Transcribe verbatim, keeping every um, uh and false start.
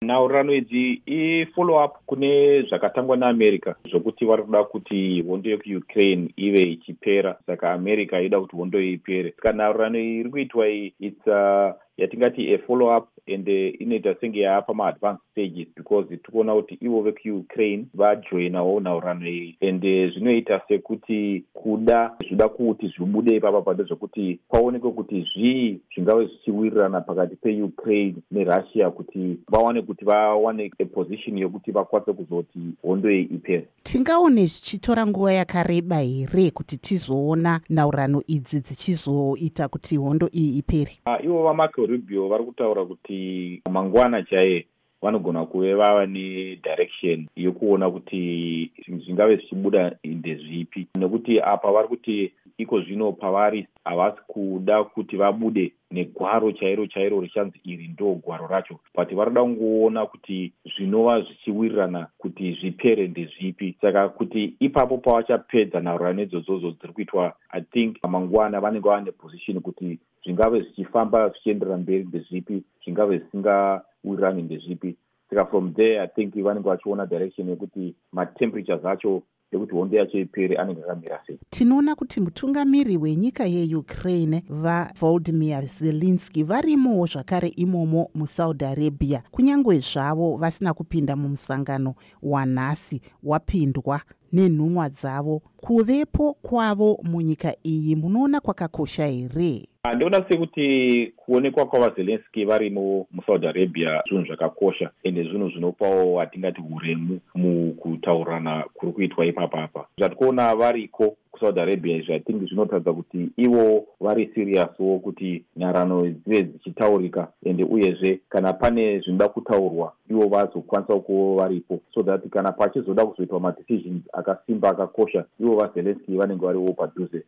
Nhaurano idzi i-follow up kune zvakatangwa naAmerica zvokuti vari kuda kuti hondo yekuukraine ive ichipera, saka America ida kuti hondo ipere. Saka nhaurano iyi iri kuitwa iyi it's uh, yatingati a follow up and inoita senge yaapa ma-advanced stages because tikuona kuti ivo vekuukraine vajoinawo nhaurano iyi and zvinoita sekuti kuda zvida kuti zvibude ipapa pado zvokuti paonekwe kuti zvii zvingave zvichiwirirana pakati peukraine nerussia kuti vawane kuti vawane position yokuti vakwanise kuzoti hondo iyi ipere. Tingaone zvichitora nguva yakareba here kuti tizoona nhaurano idzi dzichizoita kuti hondo iyi ipere? Uh, ivo vaMarco Rubio vari kutaura kuti mangwana chaiye vanogona kuve vava nedirection yokuona kuti zvingave zvichibuda ndezvipi, nekuti apa vari kuti iko zvino pavari havasi kuda kuti vabude negwaro chairo chairo richanzi iri ndo gwaro racho, but varida kungoona kuti zvinova zvichiwirirana kuti zvipere ndezvipi. Saka kuti ipapo pavachapedza nhaurano idzodzo dziri kuitwa, I think mangwana vanenge vane position kuti zvingave zvichifamba zvichienderera mberi ndezvipi, zvingave zvisingawirirani ndezvipi. Saka from there I think vanenge vachiona direction yekuti matemperatures acho yekuti hondo yacho ipere anenge akamira sei. Tinoona kuti mutungamiri wenyika yeukraine vaVolodymyr Zelensky varimowo zvakare imomo muSaudi Arabia, kunyangwe zvavo vasina kupinda mumusangano wanhasi wapindwa nenhumwa dzavo. Kuvepo kwavo munyika iyi munoona kwakakosha here? Ndoona sekuti kuonekwa kwavaZelensky varimo muSaudi Arabia zvinhu zvakakosha ende zvinhu zvinopawo atingati uremu mukutaurana kuri kuitwa ipapapa. Zvatikuona variko kuSaudi Arabia izvi I think zvinotaridza kuti ivo vari serious wo kuti nharano dzive dzichitaurika ende uyezve kana pane zvinoda kutaurwa ivo vazokwanisa kuva varipo, so that kana pachizoda kuzoitwa madecisions akasimba akakosha ivo vaZelensky vanenge variwo padhuze